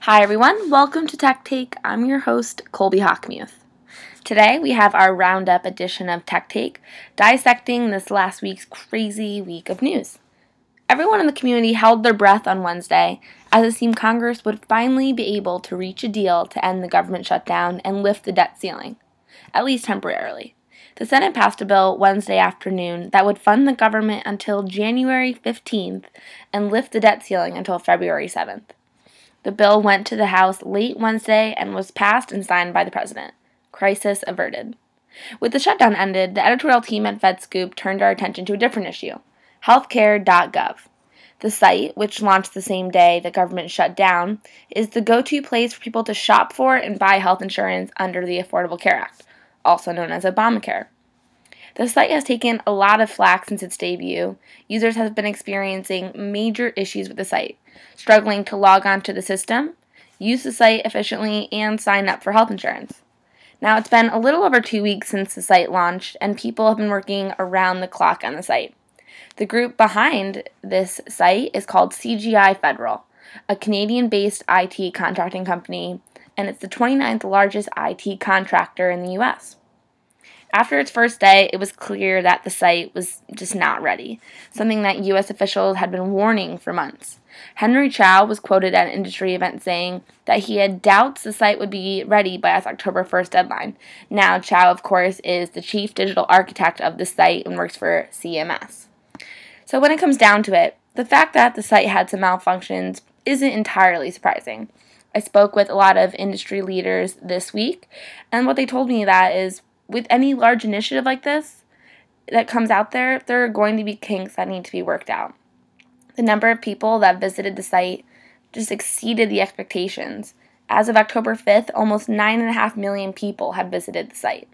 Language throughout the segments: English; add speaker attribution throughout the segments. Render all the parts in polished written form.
Speaker 1: Hi everyone, welcome to Tech Take. I'm your host, Colby Hockmuth. Today we have our roundup edition of Tech Take, dissecting this last week's crazy week of news. Everyone in the community held their breath on Wednesday as it seemed Congress would finally be able to reach a deal to end the government shutdown and lift the debt ceiling, at least temporarily. The Senate passed a bill Wednesday afternoon that would fund the government until January 15th and lift the debt ceiling until February 7th. The bill went to the House late Wednesday and was passed and signed by the president. Crisis averted. With the shutdown ended, the editorial team at FedScoop turned our attention to a different issue, healthcare.gov. The site, which launched the same day the government shut down, is the go-to place for people to shop for and buy health insurance under the Affordable Care Act, also known as Obamacare. The site has taken a lot of flack since its debut. Users have been experiencing major issues with the site, struggling to log on to the system, use the site efficiently, and sign up for health insurance. Now, it's been a little over 2 weeks since the site launched, and people have been working around the clock on the site. The group behind this site is called CGI Federal, a Canadian-based IT contracting company, and it's the 29th largest IT contractor in the U.S. After its first day, it was clear that the site was just not ready, something that U.S. officials had been warning for months. Henry Chow was quoted at an industry event saying that he had doubts the site would be ready by its October 1st deadline. Now, Chow, of course, is the chief digital architect of the site and works for CMS. So when it comes down to it, the fact that the site had some malfunctions isn't entirely surprising. I spoke with a lot of industry leaders this week, and what they told me that is, with any large initiative like this that comes out there are going to be kinks that need to be worked out. The number of people that visited the site just exceeded the expectations. As of October 5th, almost 9.5 million people had visited the site.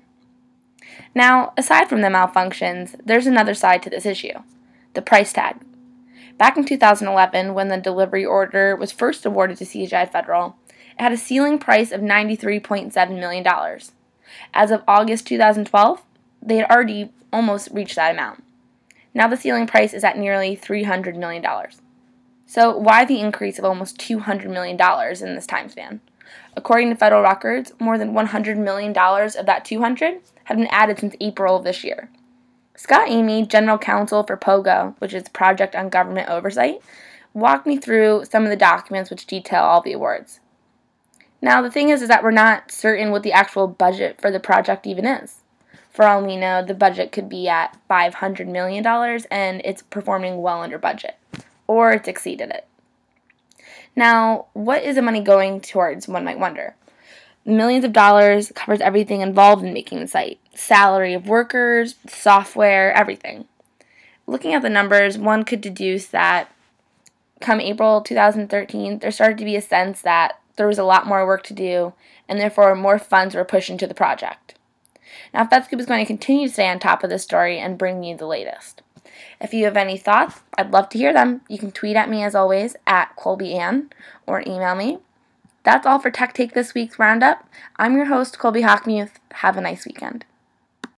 Speaker 1: Now, aside from the malfunctions, there's another side to this issue, the price tag. Back in 2011, when the delivery order was first awarded to CGI Federal, it had a ceiling price of $93.7 million. As of August 2012, they had already almost reached that amount. Now the ceiling price is at nearly $300 million. So why the increase of almost $200 million in this time span? According to federal records, more than $100 million of that $200 have been added since April of this year. Scott Amy, general counsel for POGO, which is Project on Government Oversight, walked me through some of the documents which detail all the awards. Now, the thing is that we're not certain what the actual budget for the project even is. For all we know, the budget could be at $500 million and it's performing well under budget, or it's exceeded it. Now, what is the money going towards, one might wonder? Millions of dollars covers everything involved in making the site. Salary of workers, software, everything. Looking at the numbers, one could deduce that come April 2013, there started to be a sense that there was a lot more work to do, and therefore more funds were pushed into the project. Now, FedScoop is going to continue to stay on top of this story and bring you the latest. If you have any thoughts, I'd love to hear them. You can tweet at me, as always, at ColbyAnn, or email me. That's all for Tech Take this week's roundup. I'm your host, Colby Hockmuth. Have a nice weekend.